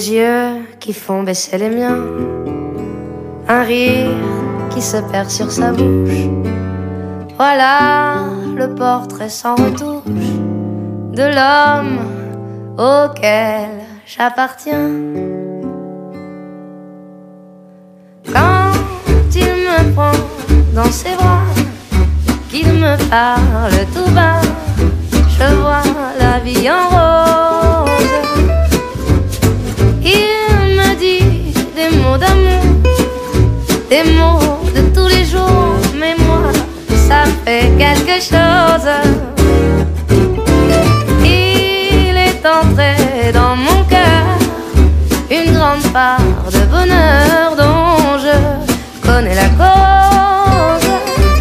yeux qui font baisser les miens, un rire qui se perd sur sa bouche. Voilà le portrait sans retouche de l'homme auquel j'appartiens. Quand il me prend dans ses bras, qu'il me parle tout bas, je vois la vie en rose. Il me dit des mots d'amour, des mots de tous les jours, mais moi, ça me fait quelque chose. Il est entré dans mon cœur une grande part de bonheur dont je connais la cause.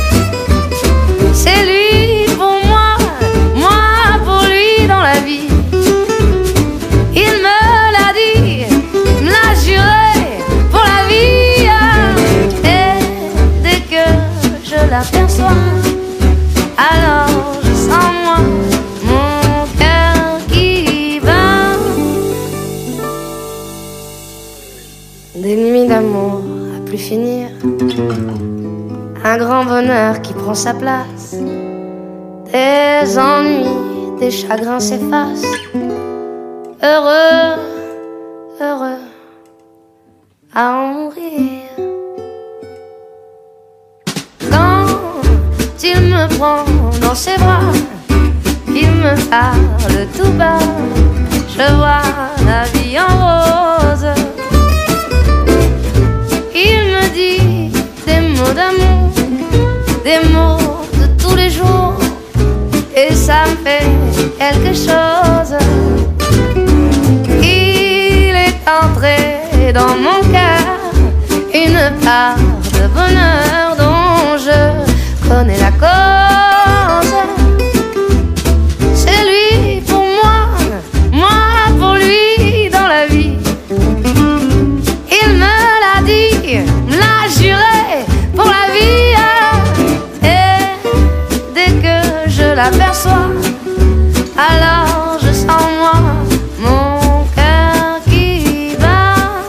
C'est lui pour moi, moi pour lui dans la vie. Il me l'a dit, me l'a juré pour la vie. Et dès que je l'aperçois, alors je sens moi mon cœur qui bat. Des nuits d'amour à plus finir, un grand bonheur qui prend sa place, des ennuis, des chagrins s'effacent. Heureux, heureux à en mourir. Quand il me prend dans ses bras, qu'il me parle tout bas, je vois la vie en rose. Il me dit des mots d'amour, des mots de tous les jours, et ça me fait quelque chose. Il est entré dans mon cœur une part de bonheur dont je connais la cause. C'est lui pour moi, moi pour lui dans la vie. Il me l'a dit, me l'a juré pour la vie. Et dès que je l'aperçois, alors je sens moi mon cœur qui bat.